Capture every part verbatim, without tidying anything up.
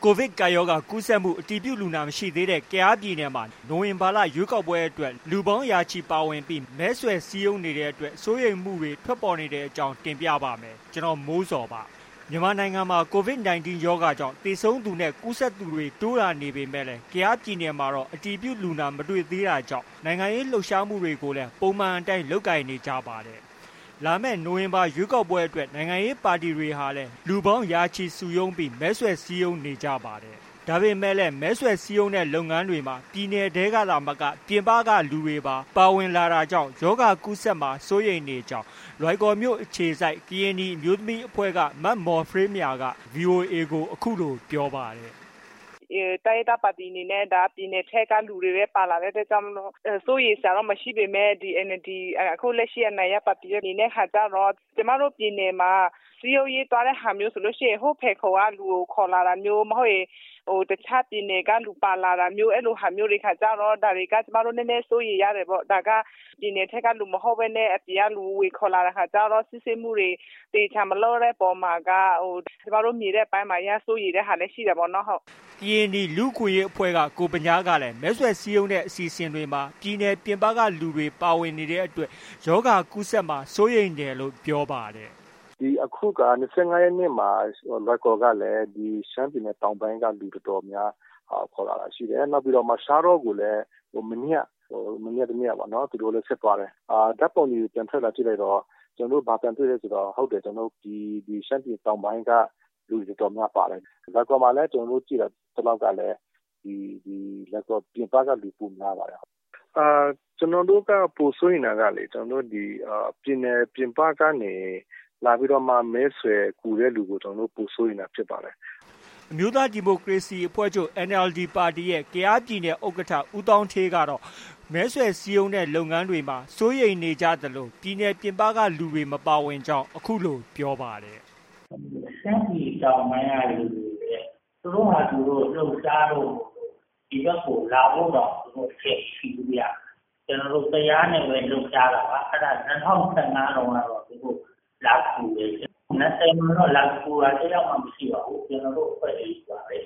ကိုဗစ်ကာရောဂါကူးစက်မှုအတည်ပြုလူနာမရှိသေးတဲ့ကယားပြည်နယ်မှာနိုဝင်ဘာလရွေးကောက်ပွဲအတွက်လူပေါင်းရာချီပါဝင်ပြီးမဲဆွယ်စည်းရုံးနေတဲ့အတွက်စိုးရိမ်မှုတွေထွက်ပေါ်နေတဲ့အကြောင်းတင်ပြပါမယ်။ကျွန်တော်မိုးစော်ပါ။မြန်မာနိုင်ငံမှာကိုဗစ်၁၉ ရောဂါကြောင့်သေဆုံးသူနဲ့ကူးစက်သူတွေတိုးလာနေပေမဲ့လည်းကယားပြည်နယ်မှာတော့အတည်ပြုလူနာမတွေ့သေးတာကြောင့်နိုင်ငံရေးလှုပ်ရှားမှုတွေကိုလည်းပုံမှန်အတိုင်းလုပ်ကိုင်နေကြပါတယ်။လာမယ့်နိုဝင်ဘာရွေးကောက်ပွဲအတွက်နိုင်ငံရေးပါတီတွေဟာလည်းလူပေါင်းရာချီစုရုံးပြီးမဲဆွယ်စည်းရုံးနေကြပါတယ်။ဒါပေမဲ့လည်းမဲဆွယ်စည်းရုံးတဲ့လုပ်ငန်းတွေမှာပြည်နယ်တဲကလာမကပြင်ပကလူတွေပါပါဝင်လာတာကြောင့်ယောဂကူးစက်မှာစိုးရိမ်နေကြောင်းလွိုင်ကော်မြို့အခြေစိုက်ကရင်နီအမျိုးသမီးအဖွဲ့ကမတ်မော်ဖရေးမြာက ဗွီအိုအေ ကိုအခုလိုပြောပါတယ်။တိုင်းဒေသပါတီအနေနဲ့ဒါပြည်နယ်ထက်ကလူတွေပဲပါလာတဲ့အတွက်ကြောင့်လို့စိုးရိမ်စရာတော့မရှိပေမဲ့ဒီ N L D အခုလက်ရှိအနိုင်ရပါတီရဲ့အနေနဲ့ခါကြတော့ကျမတို့ပြည်နယ်မှာစီယိုရေးသွားတဲ့ဟာမျိုးဆိုလို့ရှိရင်ဟိုဖေခေါ်ကလူကိုခေါ်လာတာမျိုးမဟုတ်ရင်ဟိုတခြားပြည်နယ်ကလူပါလာတာမျိုးအဲ့လိုဟာမျိုးတွေခါကြတော့ဒါတွေကကျမတို့နည်းနည်းစိုးရိမ်ရတယ်ပေါ့ဒါကပြည်နယ်ထက်ကလူမဟုတ်ဘဲနဲ့အပြင်ကလူဝေခေါ်လာတဲ့ခါကြတော့စစ်စစ်မှုတွေတေချာမလို့တဲ့ပုံမှာကဟိုကျမတို့မြေတဲ့ပိုင်းမှာရစိုးရိမ်တဲ့ဟာလည်းရှိတယ်ပေါ့နော်ဟုတ်ကရင်နီလူခွေရေးအဖွဲ့ကကိုပညာကလည်းမဲဆွယ်စည်းရုံးတဲ့အစီအစဉ်တွေမှာပြည်နယ်ပြင်ပကလူတွေပါဝင်နေတဲ့အတွက်ယောဂကူးစက်မှာစိုးရိမ်တယ်လို့ပြောပါတယ်ဒီအခုက၂၅ရက်နေ့မှာလွိုင်ကော်ကလည်းဒီရှမ်းပြည်နယ်တောင်ပိုင်းကလူတော်တော်များခေါ်လာတာရှိတယ်နောက်ပြီးတော့မှရှားတော့ကိုလည်းဟိုမနေ့ဟိုမနေ့တနေ့ပါနော်သူတို့လည်းဆက်သွားတယ်အာဓာတ်ပုံကြီးပြန်ထွက်လာကြည့်လိုက်တော့ကျွန်တော်တို့ဘာပြန်တွေ့လဲဆိုတော့ဟုတ်တယ်ကျွန်တော်တို့ဒီဒီရှမ်းပြည်တောင်ပိုင်းကလူတွေတော်များပါတယ်လွိုင်ကော်မှာလည်းကျွန်တော်တို့ကြည့်တာတလောက်ကလည်းဒီဒီလွိုင်ကော်ပြင်ပကလူပုံများပါတယ်အာကျွန်တော်တို့ကပိုဆိုရင်ကလေကျွန်တော်တို့ဒီအာပြည်နယ်ပြင်ပကနေလာပြီးတော့မှမဲဆွယ်ကူတဲ့လူကိုကျွန်တော်တို့ပိုဆိုရင်ဖြစ်ပါတယ်အမျိုးသားဒီမိုကရေစီအဖွဲ့ချုပ် N L D ပါတီရဲ့ကယားပြည်နယ်ဥက္ကဋ္ဌဦးတောင်းထေးကတော့မဲဆွယ်စည်းရုံးတဲ့လုပ်ငန်းတွေမှာစိုးရိမ်နေကြသလိုပြည်နယ်ပြင်ပကလူတွေမပါဝင်ကြောင်းအခုလိုပြောပါတယ်ရှမ်းပြည်တောင်ပိုင်းကလူတွေသူတို့ဟာသူတို့လှုပ်ရှားလို့ဒီဘက်ကိုလာဖို့တော့သူတို့အချက်ရှိဘူးဗျာကျွန်တော်တို့တရားနဲ့ပဲလှုပ်ရှားတာပါအဲ့ဒါ၂၀၁၅တော့ကတော့သူတို့လာကူတယ်နှစ်ဆယ်မှာတော့လာကူတာတရားမှမရှိပါဘူးကျွန်တော်တို့အဖွဲ့အစည်းပါပဲ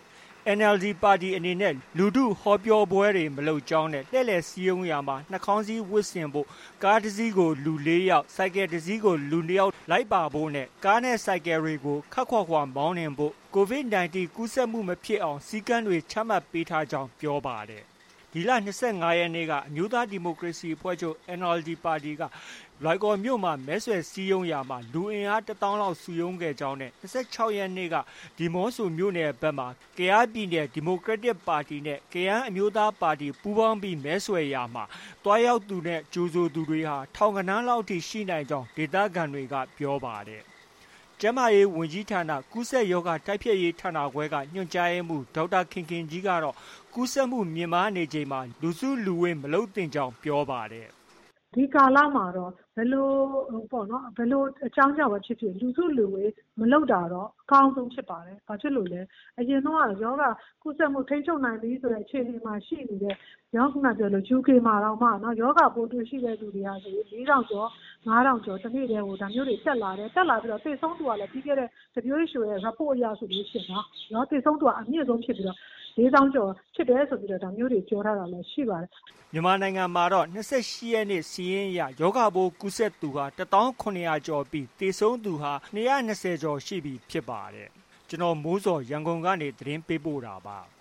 N L D ပါတီအနေနဲ့လူထုဟောပြောပွဲတွေမလုပ်ကြောင်းနဲ့လှည့်လည်စည်းရုံးရာမှာနှာခေါင်းစည်းဝတ်ဆင်ဖို့ကားတစ်စီးကိုလူ၄ယောက်စိုက်ကယ်တစ်စီးကိုလူ၂ယောက်လိုက်ပါဖို့နဲ့ကားနဲ့စိုက်ကယ်တွေကိုခက်ခွာခွာမောင်းနှင်ဖို့ကိုဗစ်၁၉ကူးစက်မှုမဖြစ်အောင်စည်းကမ်းတွေချမှတ်ပေးထားကြောင်းပြောပါတယ်ဒီလ၂၅ရက်နေ့ကအမျိုးသားဒီမိုကရေစီအဖွဲ့ချုပ် N L D ပါတီကလွိုင်ကော်မြို့မှာမဲဆွယ်စည်းရုံးရာမှာလူအင်အားတစ်သောင်းလောက်စုရုံးခဲ့ကြောင်းနဲ့၂၆ရက်နေ့ကဒီမော့ဆိုမြို့နယ်ဘက်မှာကယားပြည်နယ်ဒီမိုကရက်တစ်ပါတီနဲ့ကယန်းအမျိုးသားပါတီပူးပေါင်းပြီးမဲဆွယ်ရာမှာတွားရောက်သူနဲ့ကြိုဆိုသူတွေဟာထောင်ကနန်းလောက်ထိရှိနိုင်ကြောင်းဒေသခံတွေကပြောပါတယ်ကျန်းမာရေးဝန်ကြီးဌာနကူးစက်ရောဂါတိုက်ဖျက်ရေးဌာနခွဲကညွှန်ကြားရေးမှူးဒေါက်တာခင်ခင်ကြီးကတော့ကူးစက်မှုမြင့်မားနေချိန်မှာလူစုလူဝေးမလုပ်သင့်ကြောင်းပြောပါတယ်ဒီကာလမှာတော့ဘယ်လိုပေါ့နော်ဘယ်လိုအကြောင်းကြောင့်ပဲဖြစ်ဖြစ်လူစုလူဝေးမလုပ်တာတော့အကောင်းဆုံးဖြစ်ပါတယ်။ဘာဖြစ်လို့လဲအရင်တော့ယောဂကုသမှုထိန်းချုပ်နိုင်ပြီဆိုတဲ့အခြေအနေမှာရှိနေတဲ့ရောဂါပြောလို့ U K မှာတော့မှနော်ယောဂပိုးတွေ့ရှိတဲ့လူတွေဟာဆိုရင်၄ထောင်ကျော်၅ထောင်ကျော်တနေ့တည်းဟိုဒါမျိုးတွေတက်လာတယ်တက်လာပြီးတော့သေဆုံးသူကလည်းပြီးခဲ့တဲ့ W H O ရဲ့ report အရဆိုလို့ရှိရင်နော်ရောသေဆုံးသူကအမြင့်ဆုံးဖြစ်ပြီးတော့၄ထောင်ကျော်ဖြစ်တယ်ဆိုပြီးတော့ဒါမျိုးတွေပြောထားတာလည်းရှိပါတယ်မြန်မာနိုင်ငံမှာတော့၂၈ရက်နေ့စီးရင်ရယောဂပိုးကူးစက်သူဟာတစ်သောင်းခုနှစ်ရာကျော်ပြီးသေဆုံးသူဟာ၂၂၀ကျော်ရှိပြီဖြစ်ပါတယ်ကျွန်တော်မိုးစော်ရန်ကုန်ကနေသတင်းပေးပို့တာပါ